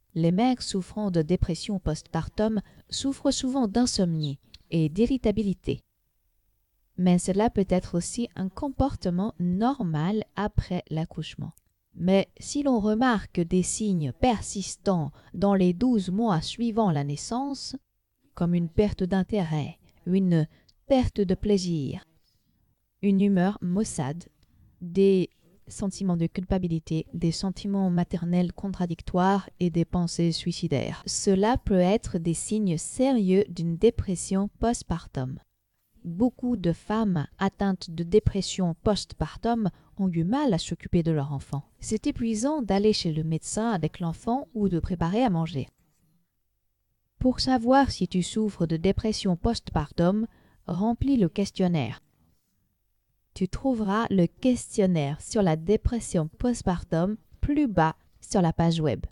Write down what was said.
Les mères souffrant de dépression postpartum souffrent souvent d'insomnie et d'irritabilité. Mais cela peut être aussi un comportement normal après l'accouchement. Mais si l'on remarque des signes persistants dans les 12 mois suivant la naissance, comme une perte d'intérêt, une perte de plaisir, une humeur maussade, des sentiments de culpabilité, des sentiments maternels contradictoires et des pensées suicidaires, cela peut être des signes sérieux d'une dépression postpartum. Beaucoup de femmes atteintes de dépression postpartum ont eu mal à s'occuper de leur enfant. C'est épuisant d'aller chez le médecin avec l'enfant ou de préparer à manger. Pour savoir si tu souffres de dépression postpartum, remplis le questionnaire. Tu trouveras le questionnaire sur la dépression postpartum plus bas sur la page web.